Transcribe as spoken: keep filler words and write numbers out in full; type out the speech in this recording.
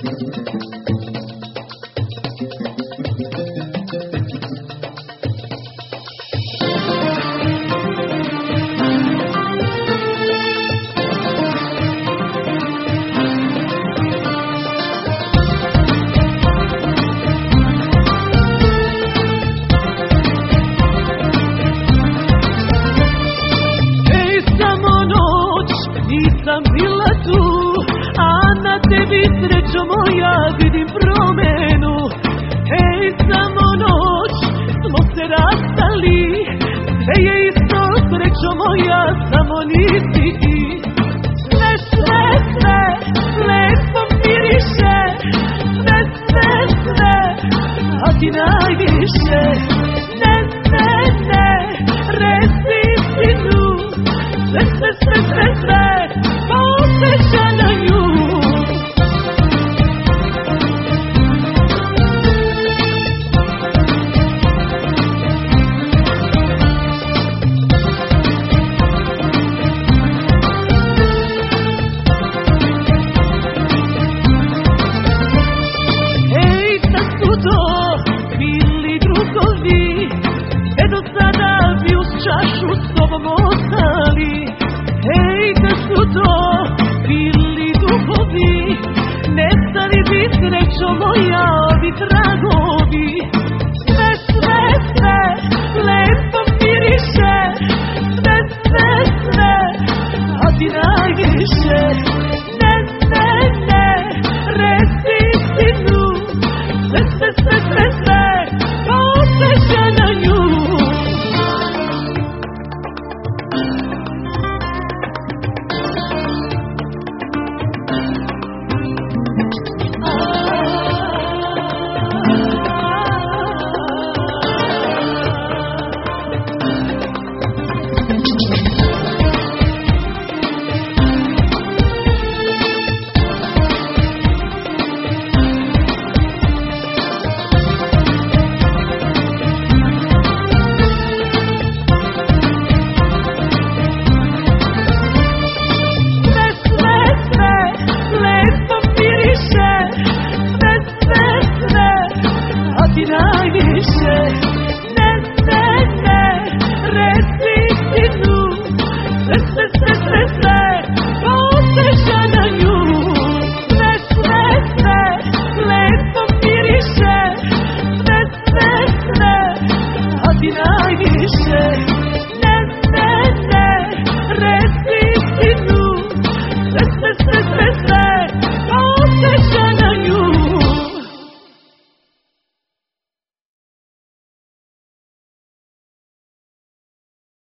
Nisam bila tu, a na tebi srećo moja vidim promenu. Hej, samo noć smo se rastali, sve je isto srećo moja, samo nisi ti. Sve, sve, sve, lepo miriše, sve, sve, sve, a ti najviše. Ne, ne, ne, reci istinu, sve, sve, sve, sve, sve, posjeća na nju. Ej, da su to bili drugovi, e do sada bi uz čašu s tobom ostali. Ej, da su to bili duhovi, nestali bi srećo moja,